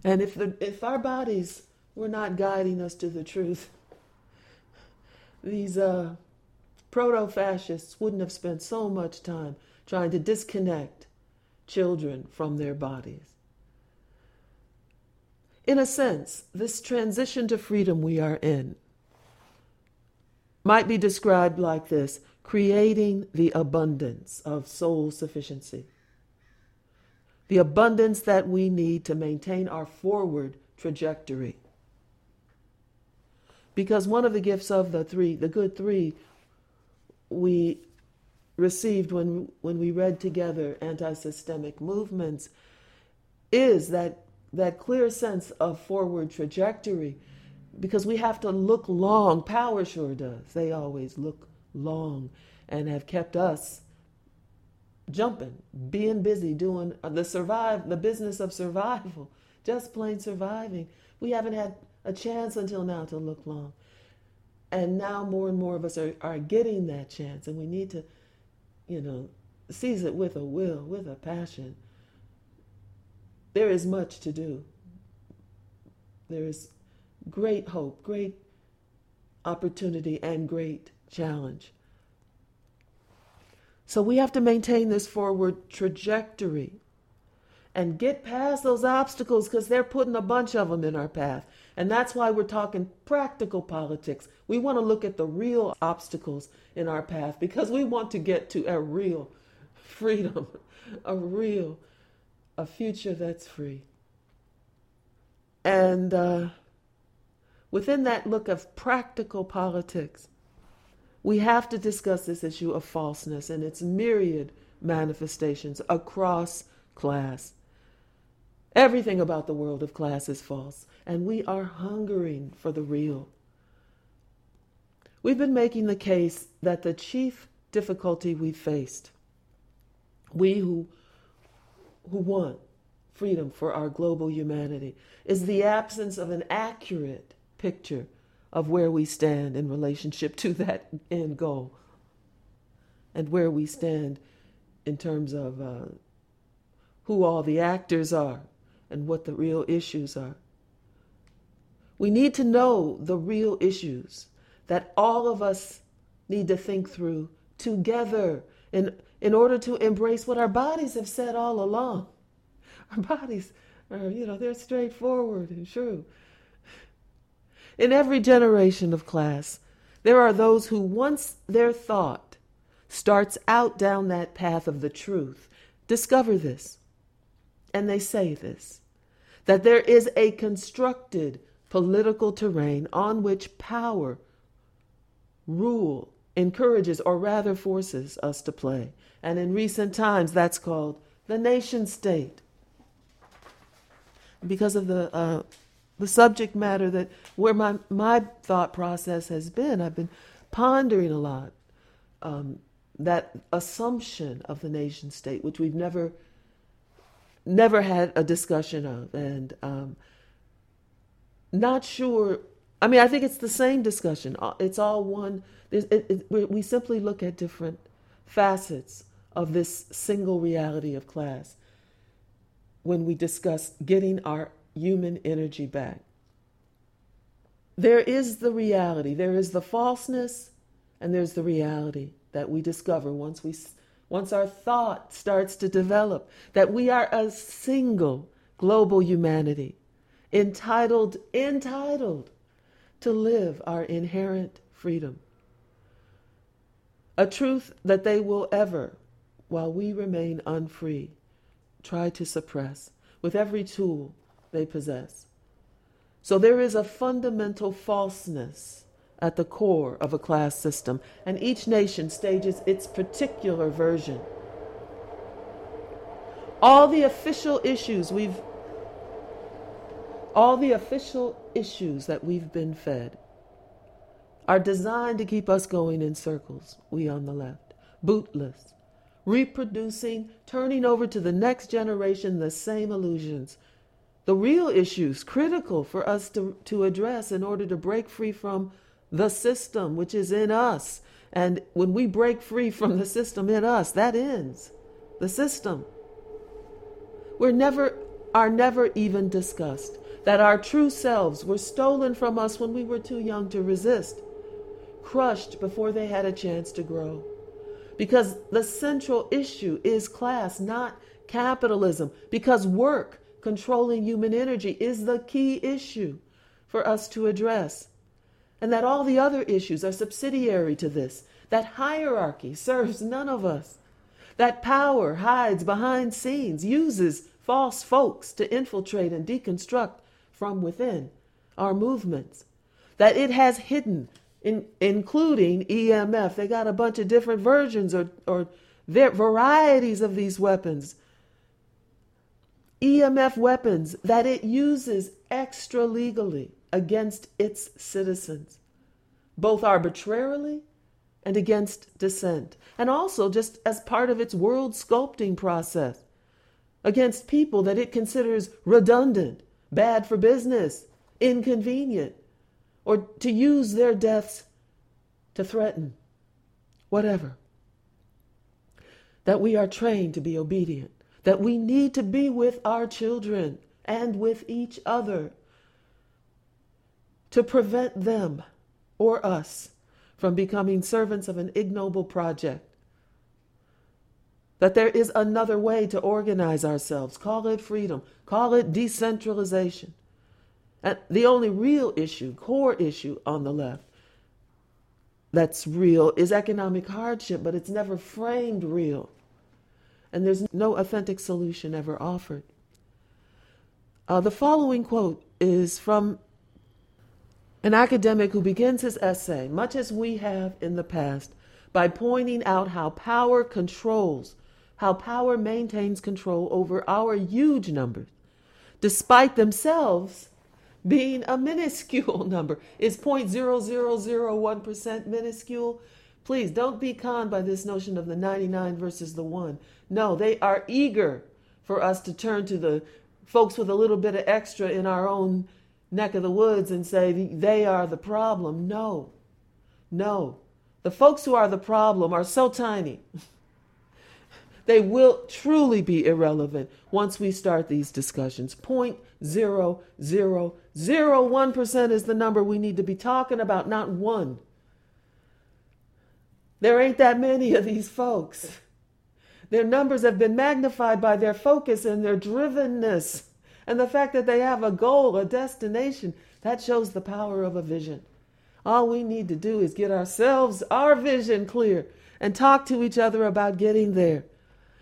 And if our bodies were not guiding us to the truth, these proto-fascists wouldn't have spent so much time trying to disconnect children from their bodies. In a sense, this transition to freedom we are in might be described like this: creating the abundance of soul sufficiency. The abundance that we need to maintain our forward trajectory. Because one of the gifts of the good three, we received when we read together anti-systemic movements, is that clear sense of forward trajectory. Because we have to look long. Power sure does. They always look long and have kept us jumping, being busy, doing the business of survival, just plain surviving. We haven't had a chance until now to look long. And now more and more of us are getting that chance, and we need to, seize it with a will, with a passion. There is much to do. There is great hope, great opportunity, and great challenge. So we have to maintain this forward trajectory and get past those obstacles, because they're putting a bunch of them in our path. And that's why we're talking practical politics. We want to look at the real obstacles in our path, because we want to get to a real freedom, a future that's free. And within that look of practical politics, we have to discuss this issue of falseness and its myriad manifestations across class. Everything about the world of class is false, and we are hungering for the real. We've been making the case that the chief difficulty we faced, we who want freedom for our global humanity, is the absence of an accurate picture of where we stand in relationship to that end goal, and where we stand in terms of who all the actors are and what the real issues are. We need to know the real issues that all of us need to think through together in order to embrace what our bodies have said all along. Our bodies are, they're straightforward and true. In every generation of class, there are those who, once their thought starts out down that path of the truth, discover this, and they say this, that there is a constructed political terrain on which power, rule, encourages, or rather forces us to play. And in recent times, that's called the nation state. Because of the subject matter where my thought process has been, I've been pondering a lot that assumption of the nation state, which we've never had a discussion of, and not sure. I mean, I think it's the same discussion. It's all one. We simply look at different facets of this single reality of class when we discuss getting our human energy back. There is the reality, there is the falseness, and there's the reality that we discover once our thought starts to develop, that we are a single global humanity, entitled to live our inherent freedom. A truth that they will ever, while we remain unfree, try to suppress with every tool they possess. So there is a fundamental falseness at the core of a class system, and each nation stages its particular version. All the official issues that we've been fed are designed to keep us going in circles, we on the left, bootless, reproducing, turning over to the next generation the same illusions. The real issues critical for us to address in order to break free from the system which is in us. And when we break free from the system in us, that ends the system. We're never are never even discussed, that our true selves were stolen from us when we were too young to resist, crushed before they had a chance to grow. Because the central issue is class, not capitalism. Because work, controlling human energy, is the key issue for us to address. And that all the other issues are subsidiary to this. That hierarchy serves none of us. That power hides behind scenes, uses false folks to infiltrate and deconstruct from within our movements. That it has hidden, including EMF. They got a bunch of different versions or varieties of these weapons. EMF weapons that it uses extra legally against its citizens, both arbitrarily and against dissent, and also just as part of its world sculpting process against people that it considers redundant, bad for business, inconvenient, or to use their deaths to threaten, whatever. That we are trained to be obedient, that we need to be with our children and with each other to prevent them or us from becoming servants of an ignoble project. That there is another way to organize ourselves. Call it freedom. Call it decentralization. And the only real issue, core issue on the left that's real is economic hardship, but it's never framed real. And there's no authentic solution ever offered. The following quote is from an academic who begins his essay, much as we have in the past, by pointing out how power maintains control over our huge numbers, despite themselves being a minuscule number. Is 0.0001% minuscule? Please don't be conned by this notion of the 99 versus the 1. No, they are eager for us to turn to the folks with a little bit of extra in our own neck of the woods and say they are the problem. No. The folks who are the problem are so tiny. They will truly be irrelevant once we start these discussions. 0.0001% is the number we need to be talking about, not 1. There ain't that many of these folks. Their numbers have been magnified by their focus and their drivenness. And the fact that they have a goal, a destination, that shows the power of a vision. All we need to do is get ourselves, our vision clear, and talk to each other about getting there.